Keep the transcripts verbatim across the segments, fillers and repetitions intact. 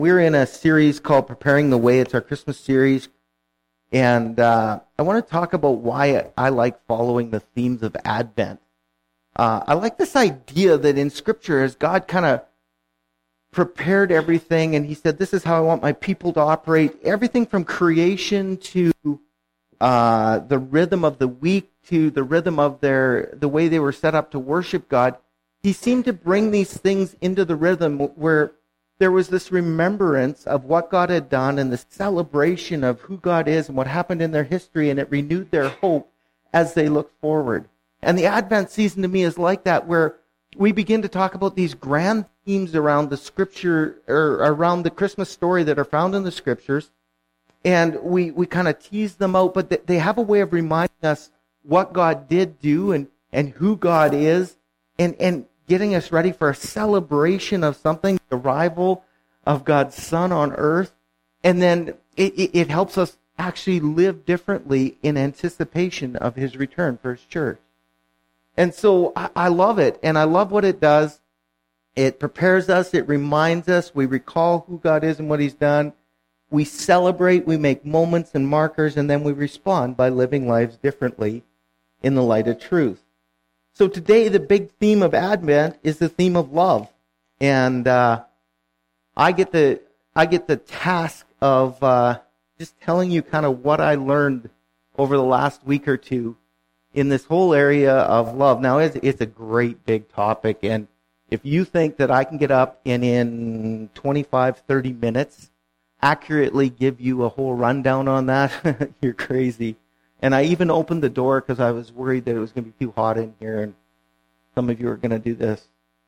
we're in a series called Preparing the Way. It's our Christmas series. And uh, I want to talk about why I like following the themes of Advent. Uh, I like this idea that in Scripture, as God kind of prepared everything, and he said, this is how I want my people to operate, everything from creation to uh, the rhythm of the week to the rhythm of their the way they were set up to worship God. He seemed to bring these things into the rhythm where there was this remembrance of what God had done and the celebration of who God is and what happened in their history, and it renewed their hope as they looked forward. And the Advent season to me is like that, where we begin to talk about these grand themes around the Scripture, or around the Christmas story that are found in the Scriptures, and we, we kind of tease them out, but they have a way of reminding us what God did do and, and who God is, and, and getting us ready for a celebration of something, the arrival of God's Son on earth. And then it, it, it helps us actually live differently in anticipation of his return for his church. And so I, I love it, and I love what it does. It prepares us, it reminds us, we recall who God is and what he's done. We celebrate, we make moments and markers, and then we respond by living lives differently in the light of truth. So today, the big theme of Advent is the theme of love. And uh, I get the I get the task of uh, just telling you kind of what I learned over the last week or two in this whole area of love. Now, it's, it's a great big topic, and if you think that I can get up and in twenty-five, thirty minutes accurately give you a whole rundown on that, you're crazy. And I even opened the door because I was worried that it was going to be too hot in here, and some of you are going to do this.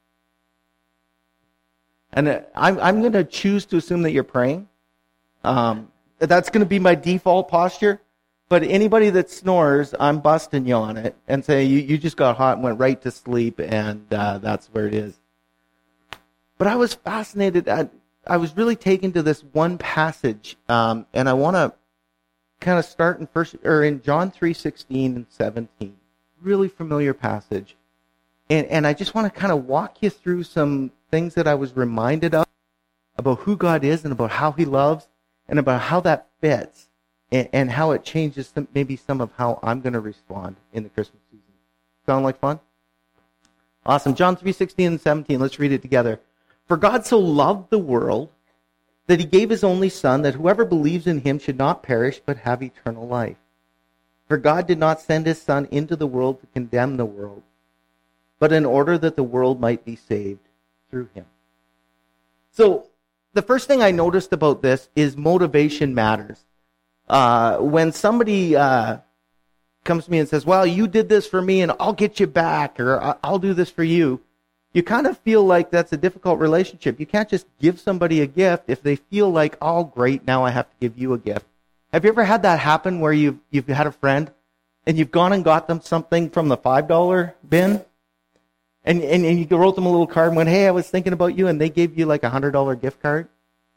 And I'm, I'm going to choose to assume that you're praying. Um, that's going to be my default posture. But anybody that snores, I'm busting you on it and say, you, you just got hot and went right to sleep, and uh, that's where it is. But I was fascinated. I, I was really taken to this one passage, um, and I want to kind of start in first or in John three sixteen and seventeen. Really familiar passage. And, and I just want to kind of walk you through some things that I was reminded of about who God is and about how he loves and about how that fits. And how it changes some, maybe some of how I'm going to respond in the Christmas season. Sound like fun? Awesome. John three sixteen and seventeen. Let's read it together. For God so loved the world that he gave his only Son, that whoever believes in him should not perish but have eternal life. For God did not send his Son into the world to condemn the world, but in order that the world might be saved through him. So the first thing I noticed about this is motivation matters. Uh, when somebody uh, comes to me and says, well, you did this for me and I'll get you back, or I'll do this for you, you kind of feel like that's a difficult relationship. You can't just give somebody a gift if they feel like, oh, great, now I have to give you a gift. Have you ever had that happen where you've, you've had a friend and you've gone and got them something from the five dollar bin? And, and, and you wrote them a little card and went, hey, I was thinking about you, and they gave you like a one hundred dollar gift card?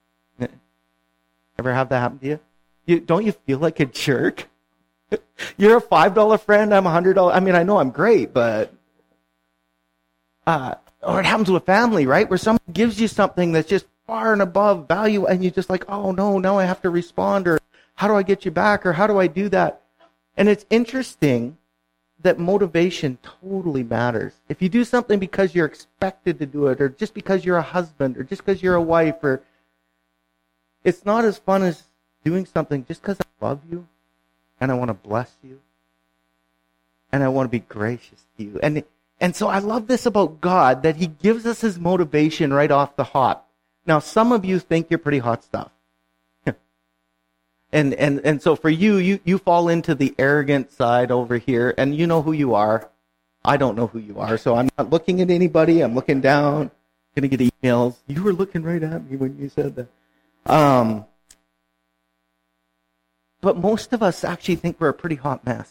Ever have that happen to you? You, don't you feel like a jerk? You're a five dollar friend, I'm a one hundred dollar. I mean, I know I'm great, but... Uh, or it happens with family, right? Where someone gives you something that's just far and above value, and you're just like, oh, no, now I have to respond, or how do I get you back, or how do I do that? And it's interesting that motivation totally matters. If you do something because you're expected to do it, or just because you're a husband, or just because you're a wife, or... It's not as fun as doing something just because I love you and I want to bless you and I want to be gracious to you. And and so I love this about God, that he gives us his motivation right off the hop. Now, some of you think you're pretty hot stuff. and and and so for you, you, you fall into the arrogant side over here, and you know who you are. I don't know who you are, so I'm not looking at anybody. I'm looking down. Going to get emails. You were looking right at me when you said that. Um... But most of us actually think we're a pretty hot mess.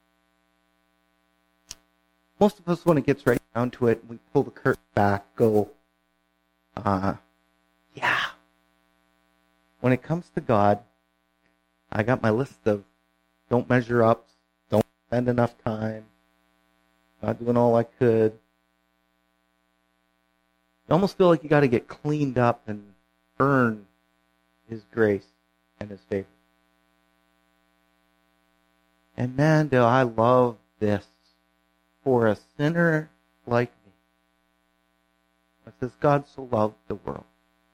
Most of us, when it gets right down to it, we pull the curtain back, go, uh, yeah. When it comes to God, I got my list of don't measure up, don't spend enough time, not doing all I could. You almost feel like you got to get cleaned up and earn His grace and His favor. And man, do I love this for a sinner like me. It says, God so loved the world.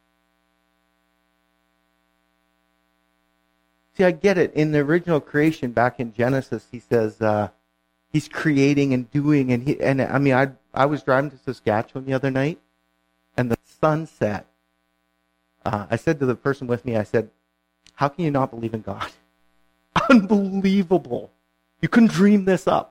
See, I get it. In the original creation back in Genesis, he says uh, he's creating and doing. And, he, and I mean, I, I was driving to Saskatchewan the other night, and the sun set. Uh, I said to the person with me, I said, how can you not believe in God? Unbelievable. You couldn't dream this up.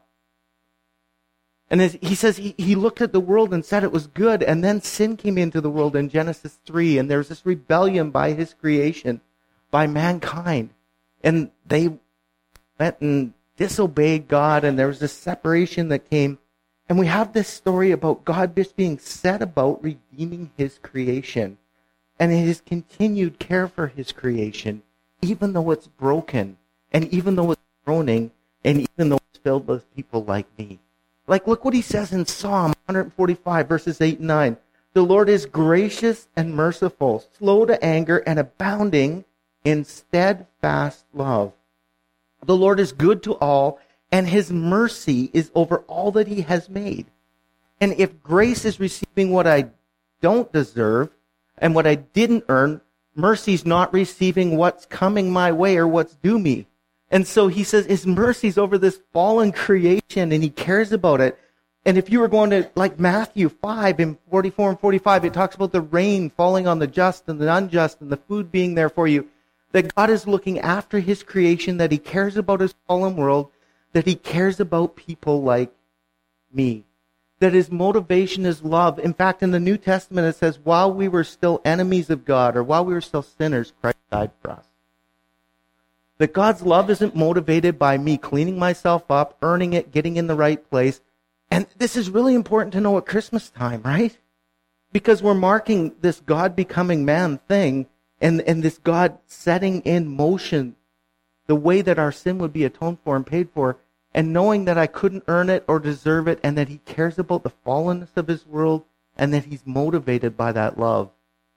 And as he says, he, he looked at the world and said it was good, and then sin came into the world in Genesis three, and there was this rebellion by his creation, by mankind. And they went and disobeyed God, and there was this separation that came. And we have this story about God just being set about redeeming His creation, and His continued care for His creation, even though it's broken, and even though it's groaning, and even though it's filled with people like me. Like, look what He says in Psalm one forty-five, verses eight and nine. The Lord is gracious and merciful, slow to anger, and abounding in steadfast love. The Lord is good to all, and His mercy is over all that He has made. And if grace is receiving what I don't deserve and what I didn't earn, mercy's not receiving what's coming my way or what's due me. And so He says His mercy's over this fallen creation, and He cares about it. And if you were going to, like Matthew five in forty-four and forty-five, it talks about the rain falling on the just and the unjust and the food being there for you. That God is looking after His creation, that He cares about His fallen world, that He cares about people like me. That His motivation is love. In fact, in the New Testament it says, while we were still enemies of God, or while we were still sinners, Christ died for us. That God's love isn't motivated by me cleaning myself up, earning it, getting in the right place. And this is really important to know at Christmas time, right? Because we're marking this God becoming man thing, and, and this God setting in motion the way that our sin would be atoned for and paid for, and knowing that I couldn't earn it or deserve it, and that He cares about the fallenness of His world, and that He's motivated by that love.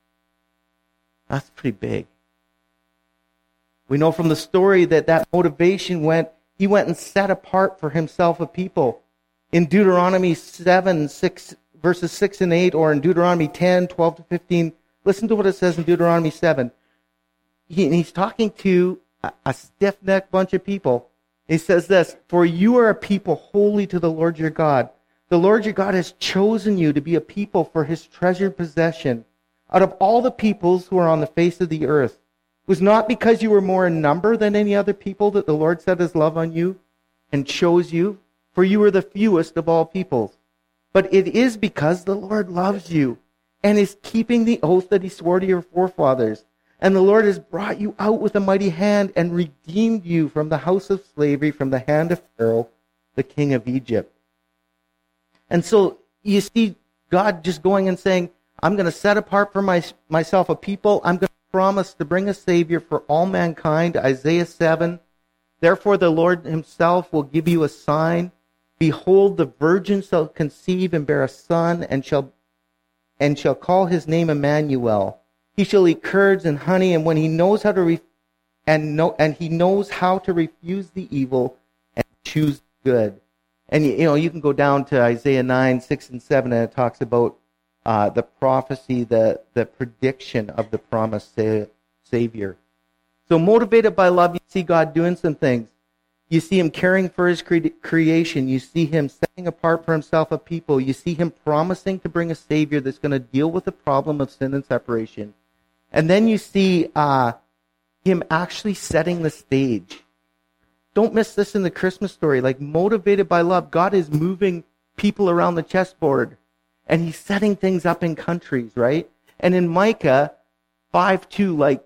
That's pretty big. We know from the story that that motivation went, He went and set apart for Himself a people. In Deuteronomy seven, six, verses six and eight, or in Deuteronomy ten, twelve to fifteen, listen to what it says in Deuteronomy seven. He, he's talking to a, a stiff-necked bunch of people. He says this, for you are a people holy to the Lord your God. The Lord your God has chosen you to be a people for His treasured possession out of all the peoples who are on the face of the earth. It was not because you were more in number than any other people that the Lord set His love on you and chose you, for you were the fewest of all peoples. But it is because the Lord loves you and is keeping the oath that He swore to your forefathers. And the Lord has brought you out with a mighty hand and redeemed you from the house of slavery, from the hand of Pharaoh, the king of Egypt. And so you see God just going and saying, I'm going to set apart for my, myself a people. I'm going to promise to bring a Savior for all mankind. Isaiah seven. Therefore the Lord Himself will give you a sign. Behold, the virgin shall conceive and bear a son, and shall and shall call his name Emmanuel. He shall eat curds and honey, and when he knows how to re- and know and he knows how to refuse the evil and choose good. And you know, you can go down to Isaiah nine, six and seven, and it talks about uh, the prophecy, the the prediction of the promised sa- Savior. So motivated by love, you see God doing some things. You see Him caring for His cre- creation. You see Him setting apart for Himself a people. You see Him promising to bring a Savior that's going to deal with the problem of sin and separation. And then you see uh, Him actually setting the stage. Don't miss this in the Christmas story. Like, motivated by love, God is moving people around the chessboard. And He's setting things up in countries, right? And in Micah five two, like,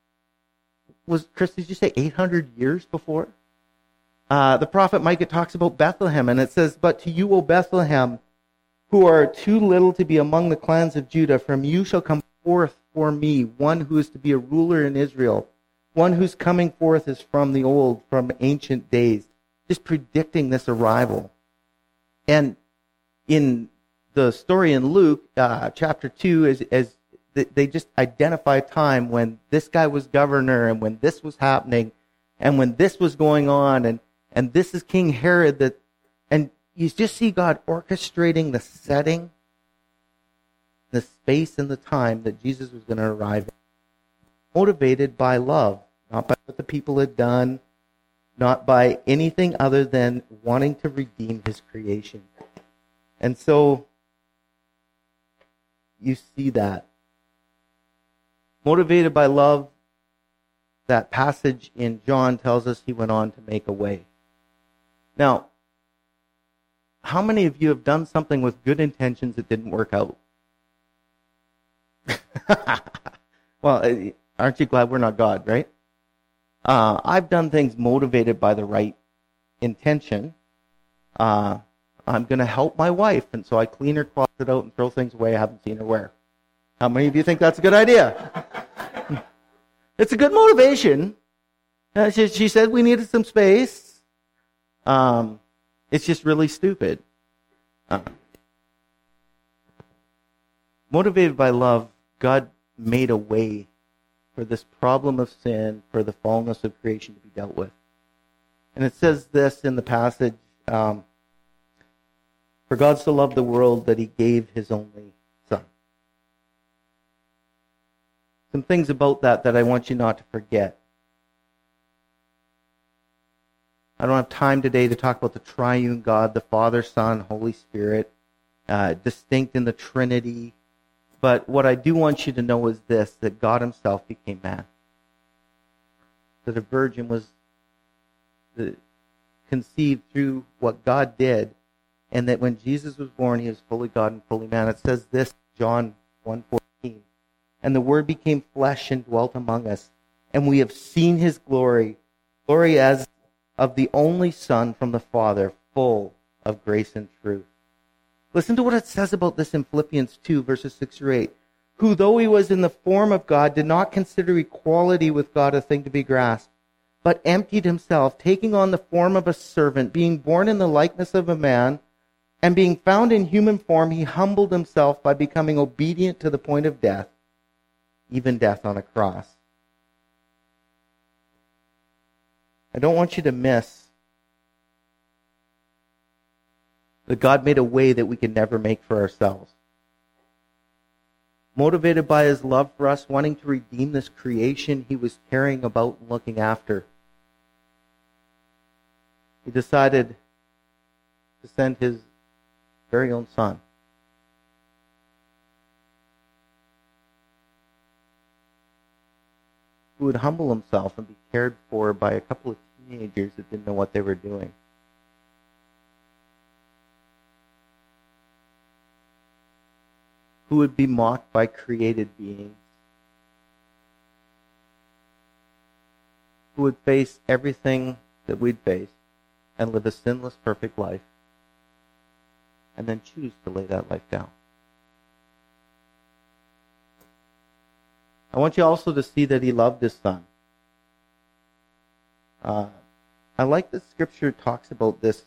was, Chris, did you say eight hundred years before? Uh, the prophet Micah talks about Bethlehem, and it says, but to you, O Bethlehem, who are too little to be among the clans of Judah, from you shall come forth for me one who is to be a ruler in Israel. One whose coming forth is from the old, from ancient days. Just predicting this arrival. And in the story in Luke, uh, chapter two, as, as they just identify a time when this guy was governor and when this was happening and when this was going on and, and this is King Herod. That, and you just see God orchestrating the setting, the space and the time that Jesus was going to arrive in. Motivated by love, not by what the people had done, not by anything other than wanting to redeem his creation. And so you see that. Motivated by love, that passage in John tells us he went on to make a way. Now, how many of you have done something with good intentions that didn't work out? Well, aren't you glad we're not God, right? Uh, I've done things motivated by the right intention. Uh, I'm going to help my wife, and so I clean her closet out and throw things away I haven't seen her wear. How many of you think that's a good idea? It's a good motivation. Uh, she, she said we needed some space. Um, it's just really stupid. Uh, motivated by love, God made a way for this problem of sin, for the fallenness of creation to be dealt with. And it says this in the passage, um, for God so loved the world that he gave his only Son. Some things about that that I want you not to forget. I don't have time today to talk about the triune God, the Father, Son, Holy Spirit, uh, distinct in the Trinity. But what I do want you to know is this, that God himself became man. That a virgin was the, conceived through what God did, and that when Jesus was born, he was fully God and fully man. It says this, John one fourteen, and the Word became flesh and dwelt among us, and we have seen his glory, glory as of the only Son from the Father, full of grace and truth. Listen to what it says about this in Philippians two, verses six through eight. Who, though he was in the form of God, did not consider equality with God a thing to be grasped, but emptied himself, taking on the form of a servant, being born in the likeness of a man, and being found in human form, he humbled himself by becoming obedient to the point of death, even death on a cross. I don't want you to miss that God made a way that we could never make for ourselves. Motivated by his love for us, wanting to redeem this creation he was caring about and looking after, he decided to send his very own Son. Who would humble himself and be cared for by a couple of teenagers that didn't know what they were doing. Who would be mocked by created beings. Who would face everything that we'd face and live a sinless, perfect life, and then choose to lay that life down. I want you also to see that he loved his Son. Uh, I like that Scripture talks about this.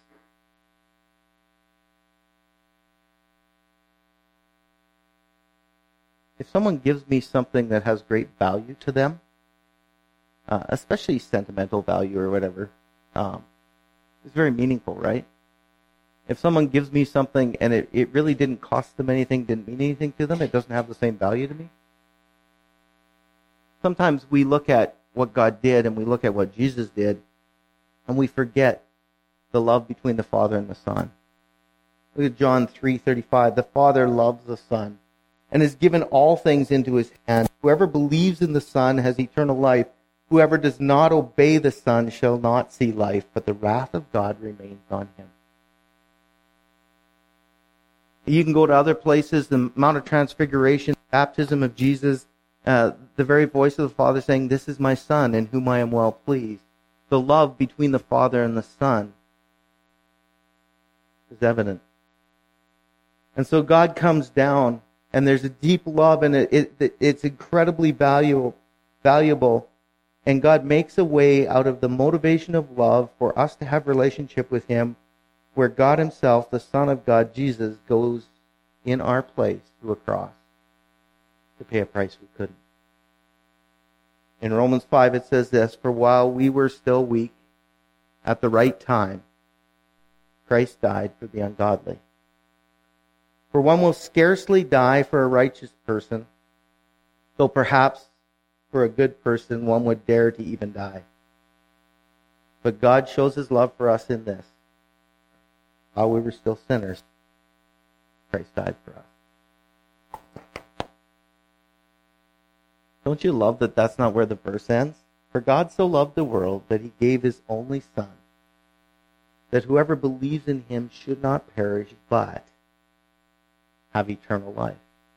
If someone gives me something that has great value to them, uh, especially sentimental value or whatever, um, it's very meaningful, right? If someone gives me something and it, it really didn't cost them anything, didn't mean anything to them, it doesn't have the same value to me. Sometimes we look at what God did and we look at what Jesus did, and we forget the love between the Father and the Son. Look at John three thirty-five. The Father loves the Son and has given all things into his hand. Whoever believes in the Son has eternal life. Whoever does not obey the Son shall not see life, but the wrath of God remains on him. You can go to other places, the Mount of Transfiguration, baptism of Jesus, uh, the very voice of the Father saying, "This is my Son in whom I am well pleased." The love between the Father and the Son is evident. And so God comes down, and there's a deep love, and it, it, it's incredibly valuable, valuable. And God makes a way out of the motivation of love for us to have relationship with him, where God himself, the Son of God, Jesus, goes in our place to a cross. to pay a price we couldn't. In Romans five it says this, "For while we were still weak, at the right time, Christ died for the ungodly. For one will scarcely die for a righteous person, though perhaps for a good person one would dare to even die. But God shows his love for us in this: while we were still sinners, Christ died for us." Don't you love that that's not where the verse ends? "For God so loved the world that he gave his only Son, that whoever believes in him should not perish, but have eternal life."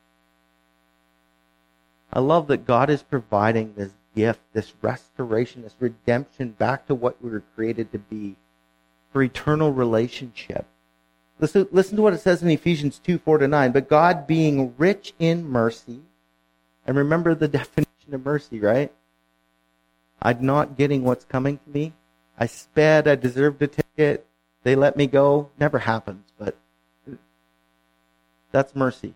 I love that God is providing this gift, this restoration, this redemption back to what we were created to be, for eternal relationship. Listen, listen to what it says in Ephesians two, four to nine. "But God, being rich in mercy," and remember the definition of mercy, right? I'm not getting what's coming to me. I sped, I deserved a ticket, they let me go. Never happens, but that's mercy.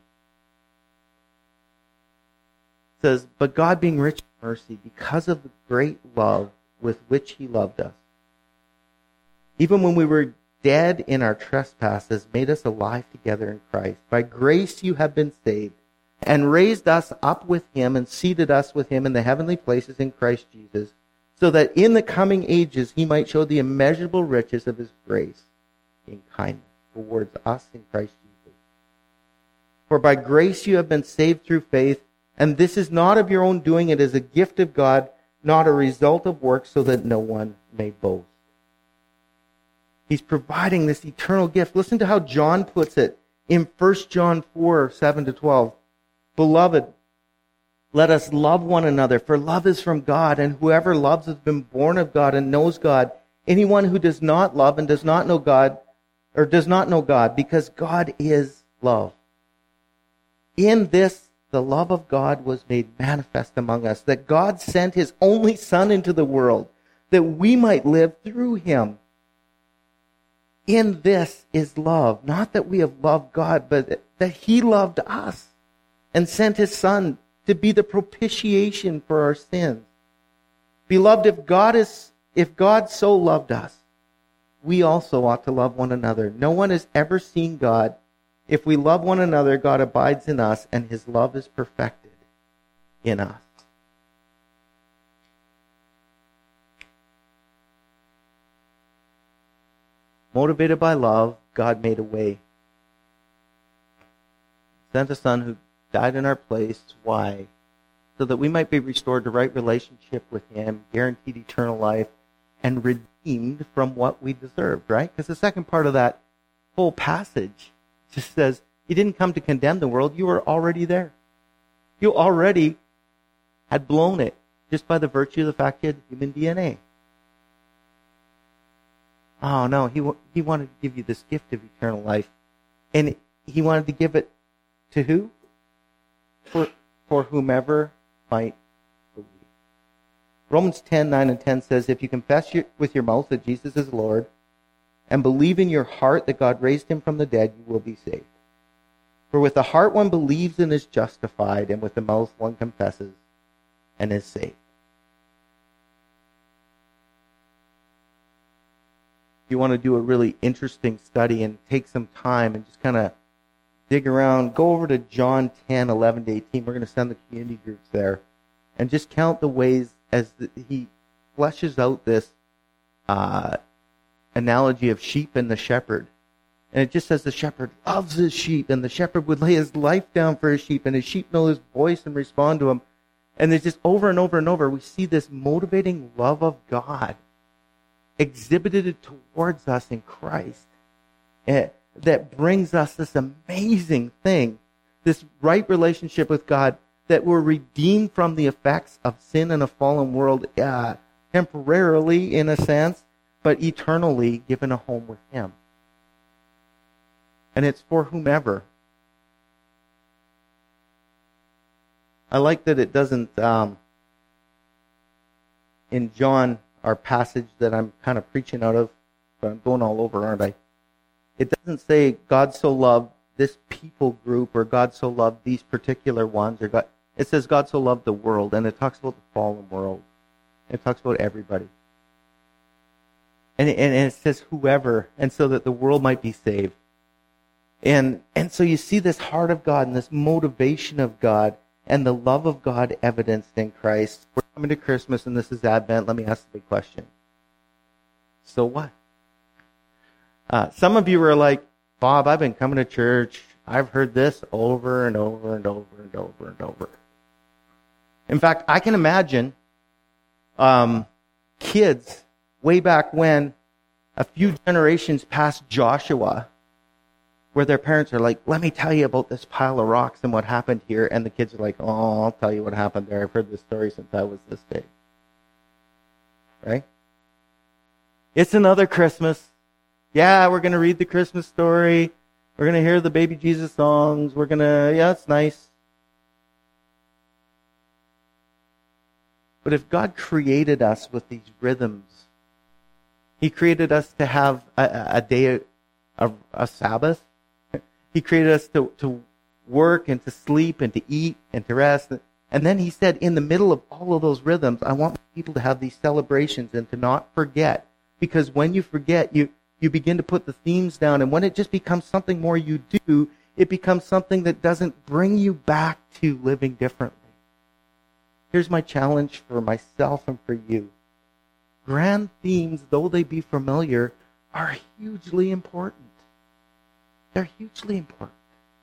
It says, "But God, being rich in mercy, because of the great love with which he loved us, even when we were dead in our trespasses, made us alive together in Christ. By grace you have been saved, and raised us up with him, and seated us with him in the heavenly places in Christ Jesus, so that in the coming ages he might show the immeasurable riches of his grace in kindness towards us in Christ Jesus. For by grace you have been saved through faith, and this is not of your own doing, it is a gift of God, not a result of works, so that no one may boast." He's providing this eternal gift. Listen to how John puts it in First John four, seven to twelve. "Beloved, let us love one another, for love is from God, and whoever loves has been born of God and knows God. Anyone who does not love and does not know God, or does not know God, because God is love. In this, the love of God was made manifest among us, that God sent his only Son into the world, that we might live through him. In this is love, not that we have loved God, but that he loved us and sent his Son to be the propitiation for our sins. Beloved, if God is, if God so loved us, we also ought to love one another. No one has ever seen God. If we love one another, God abides in us, and his love is perfected in us." Motivated by love, God made a way. Sent a Son who died in our place. Why? So that we might be restored to right relationship with him, guaranteed eternal life, and redeemed from what we deserved, right? Because the second part of that whole passage just says, he didn't come to condemn the world. You were already there. You already had blown it just by the virtue of the fact you had human D N A. Oh no, he he wanted to give you this gift of eternal life. And he wanted to give it to who? For, for whomever might believe. Romans ten, nine and ten says, "If you confess your, with your mouth that Jesus is Lord, and believe in your heart that God raised him from the dead, you will be saved. For with the heart one believes and is justified, and with the mouth one confesses and is saved." If you want to do a really interesting study and take some time and just kind of dig around, go over to John ten, eleven to eighteen. We're going to send the community groups there. And just count the ways as the, he fleshes out this uh, analogy of sheep and the shepherd. And it just says the shepherd loves his sheep, and the shepherd would lay his life down for his sheep, and his sheep know his voice and respond to him. And it's just over and over and over, we see this motivating love of God exhibited towards us in Christ. And that brings us this amazing thing, this right relationship with God, that we're redeemed from the effects of sin in a fallen world, uh, temporarily in a sense, but eternally given a home with him. And it's for whomever. I like that it doesn't, um, in John, our passage that I'm kind of preaching out of, but I'm going all over, aren't I? It doesn't say God so loved this people group, or God so loved these particular ones, or God. It says God so loved the world, and it talks about the fallen world. It talks about everybody. And it, and it says whoever, and so that the world might be saved. And and so you see this heart of God and this motivation of God and the love of God evidenced in Christ. We're coming to Christmas and this is Advent. Let me ask the big question. So what? Uh, some of you are like, Bob, I've been coming to church. I've heard this over and over and over and over and over. In fact, I can imagine um, kids way back when, a few generations past Joshua, where their parents are like, let me tell you about this pile of rocks and what happened here. And the kids are like, oh, I'll tell you what happened there. I've heard this story since I was this big. Right? It's another Christmas. Yeah, we're going to read the Christmas story. We're going to hear the baby Jesus songs. We're going to, yeah, it's nice. But if God created us with these rhythms, He created us to have a, a day, a, a Sabbath. He created us to, to work and to sleep and to eat and to rest. And then He said, in the middle of all of those rhythms, I want people to have these celebrations and to not forget. Because when you forget, you, you begin to put the themes down. And when it just becomes something more you do, it becomes something that doesn't bring you back to living differently. Here's my challenge for myself and for you. Grand themes, though they be familiar, are hugely important. They're hugely important.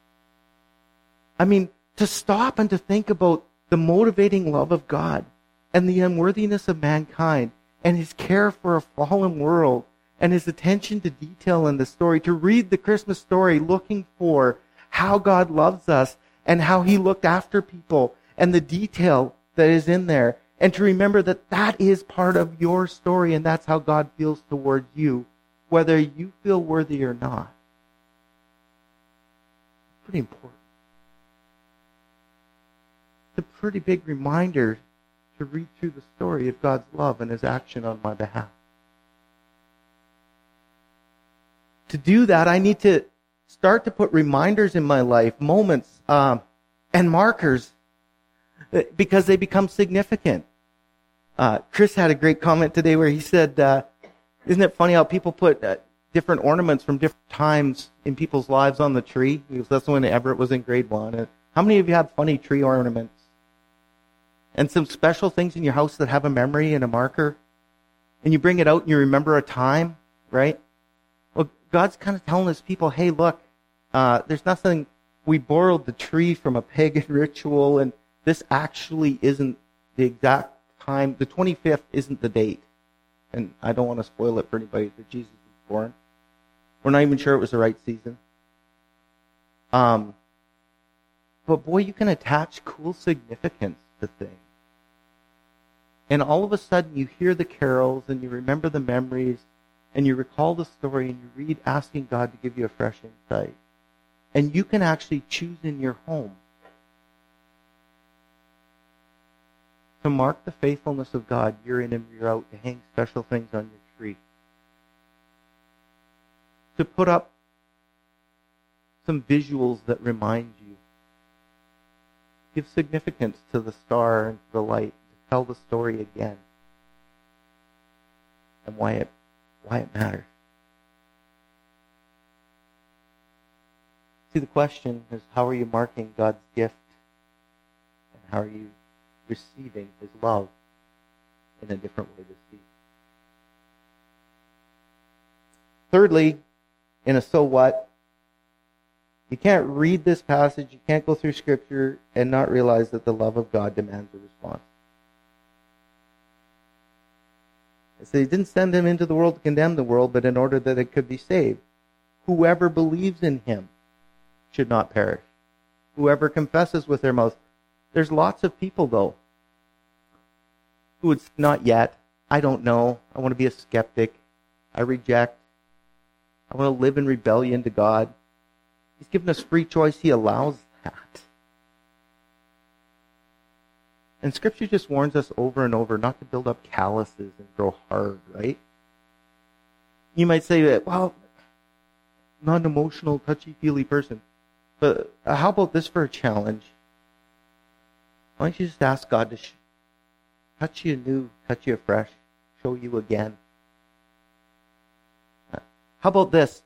I mean, to stop and to think about the motivating love of God and the unworthiness of mankind and His care for a fallen world and His attention to detail in the story, to read the Christmas story looking for how God loves us and how He looked after people and the detail that is in there, and to remember that that is part of your story and that's how God feels towards you, whether you feel worthy or not. Pretty important. It's a pretty big reminder to read through the story of God's love and His action on my behalf. To do that, I need to start to put reminders in my life, moments, um, and markers, because they become significant. Uh, Chris had a great comment today where he said, uh, isn't it funny how people put uh, different ornaments from different times in people's lives on the tree? Because that's when Everett was in grade one. And how many of you have funny tree ornaments? And some special things in your house that have a memory and a marker? And you bring it out and you remember a time, right? Well, God's kind of telling His people, hey, look, uh, there's nothing, we borrowed the tree from a pagan ritual, and this actually isn't the exact time. The twenty-fifth isn't the date. And I don't want to spoil it for anybody that Jesus was born. We're not even sure it was the right season. Um, but boy, you can attach cool significance to things. And all of a sudden you hear the carols and you remember the memories and you recall the story and you read asking God to give you a fresh insight. And you can actually choose in your home to mark the faithfulness of God year in and year out, to hang special things on your tree, to put up some visuals that remind you, give significance to the star and to the light, to tell the story again, and why it why it matters. See, the question is, how are you marking God's gift, and how are you receiving His love in a different way this season? Thirdly, in a so what, you can't read this passage, you can't go through Scripture and not realize that the love of God demands a response. It says He didn't send Him into the world to condemn the world, but in order that it could be saved. Whoever believes in Him should not perish. Whoever confesses with their mouth. There's lots of people, though, who would say, not yet, I don't know, I want to be a skeptic, I reject, I want to live in rebellion to God. He's given us free choice. He allows that. And Scripture just warns us over and over not to build up calluses and grow hard, right? You might say, well, I'm not an emotional, touchy-feely person. But how about this for a challenge? Why don't you just ask God to sh- touch you anew, touch you afresh, show you again? How about this?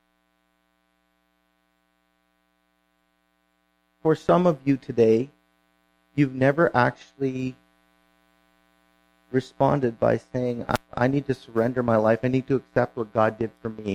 For some of you today, you've never actually responded by saying, I, I need to surrender my life. I need to accept what God did for me.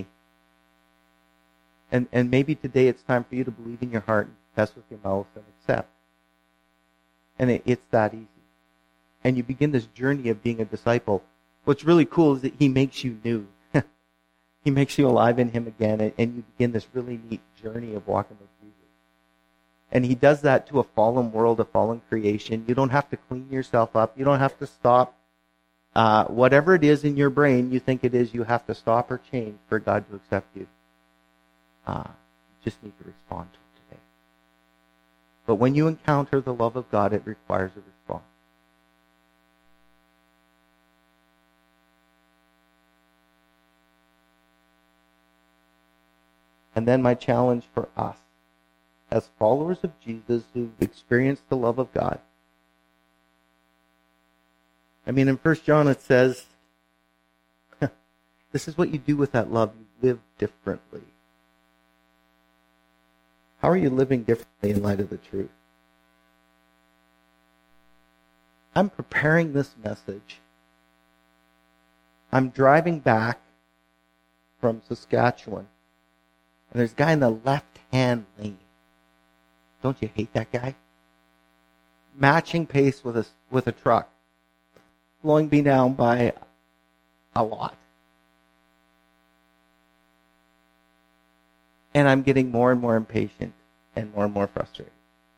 And and maybe today it's time for you to believe in your heart and confess with your mouth and accept. And it, it's that easy. And you begin this journey of being a disciple. What's really cool is that He makes you new. He makes you alive in Him again, and, and you begin this really neat journey of walking with Jesus. And He does that to a fallen world, a fallen creation. You don't have to clean yourself up. You don't have to stop. Uh, whatever it is in your brain you think it is, you have to stop or change for God to accept you. Uh, you just need to respond to it today. But when you encounter the love of God, it requires a response. And then my challenge for us, as followers of Jesus who've experienced the love of God. I mean, in First John it says, this is what you do with that love. You live differently. How are you living differently in light of the truth? I'm preparing this message. I'm driving back from Saskatchewan, and there's a guy in the left-hand lane. Don't you hate that guy? Matching pace with a, with a truck. Slowing me down by a lot. And I'm getting more and more impatient and more and more frustrated.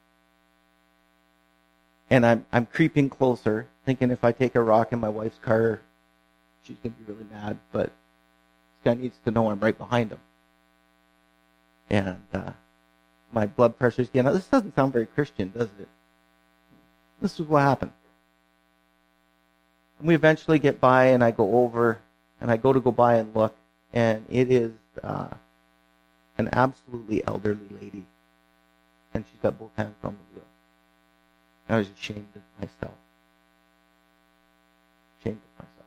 And I'm I'm creeping closer, thinking if I take a rock in my wife's car, she's going to be really mad, but this guy needs to know I'm right behind him. And uh, my blood pressure's getting up. This doesn't sound very Christian, does it? This is what happened. And we eventually get by, and I go over, and I go to go by and look, and it is uh, an absolutely elderly lady. And she's got both hands on the wheel. I was ashamed of myself. Ashamed of myself.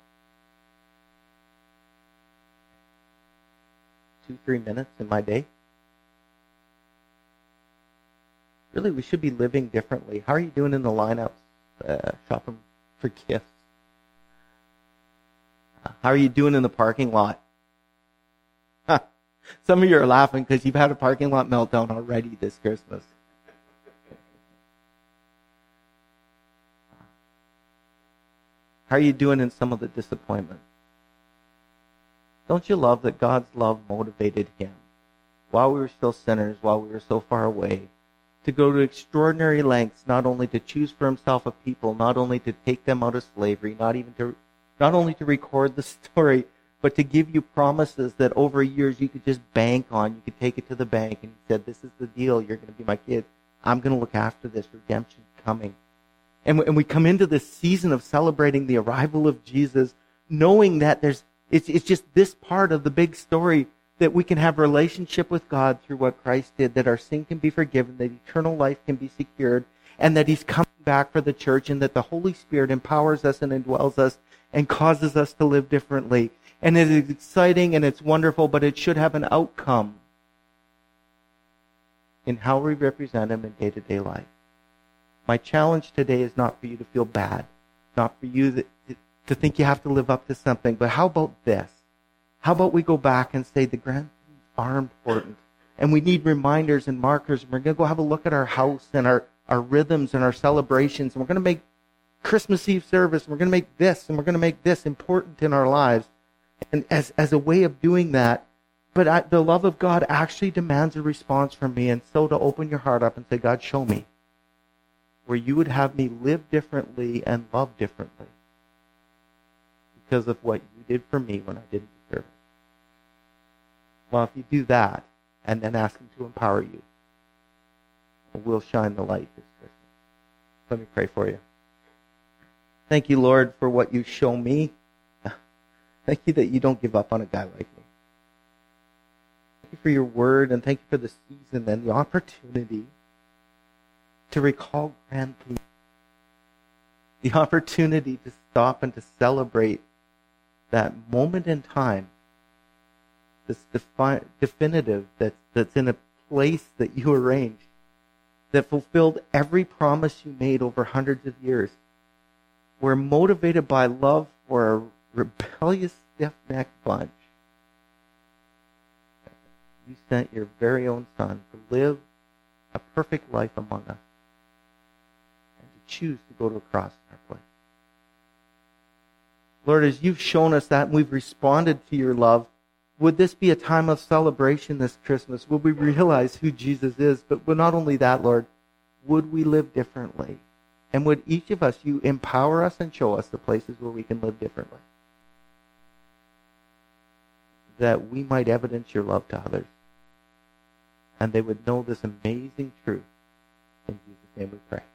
Two, three minutes in my day. Really, we should be living differently. How are you doing in the lineups, uh, shopping for gifts? How are you doing in the parking lot? Some of you are laughing because you've had a parking lot meltdown already this Christmas. How are you doing in some of the disappointment? Don't you love that God's love motivated Him, while we were still sinners, while we were so far away, to go to extraordinary lengths, not only to choose for Himself a people, not only to take them out of slavery, not even to Not only to record the story, but to give you promises that over years you could just bank on. You could take it to the bank, and He said, this is the deal. You're going to be my kid. I'm going to look after this. Redemption's coming. And we, and we come into this season of celebrating the arrival of Jesus, knowing that there's it's, it's just this part of the big story, that we can have a relationship with God through what Christ did, that our sin can be forgiven, that eternal life can be secured, and that He's coming back for the church, and that the Holy Spirit empowers us and indwells us and causes us to live differently. And it is exciting and it's wonderful, but it should have an outcome in how we represent Him in day-to-day life. My challenge today is not for you to feel bad, not for you that, to think you have to live up to something, but how about this? How about we go back and say the grand things are important, and we need reminders and markers, and we're going to go have a look at our house and our, our rhythms and our celebrations, and we're going to make Christmas Eve service, and we're going to make this, and we're going to make this important in our lives. And as, as a way of doing that, but I, the love of God actually demands a response from me, and so to open your heart up and say, God, show me where you would have me live differently and love differently because of what you did for me when I didn't deserve it. Well, if you do that, and then ask Him to empower you, we'll shine the light this Christmas. Let me pray for you. Thank you, Lord, for what you show me. Thank you that you don't give up on a guy like me. Thank you for your word, and thank you for the season and the opportunity to recall grand things the opportunity to stop and to celebrate that moment in time, this defi- definitive that's, that's in a place that you arranged, that fulfilled every promise you made over hundreds of years. We're motivated by love for a rebellious, stiff-necked bunch. You sent your very own Son to live a perfect life among us and to choose to go to a cross in our place. Lord, as you've shown us that and we've responded to your love, would this be a time of celebration this Christmas? Would we realize who Jesus is? But not only that, Lord, would we live differently? And would each of us, you empower us and show us the places where we can live differently, that we might evidence your love to others, and they would know this amazing truth. In Jesus' name we pray.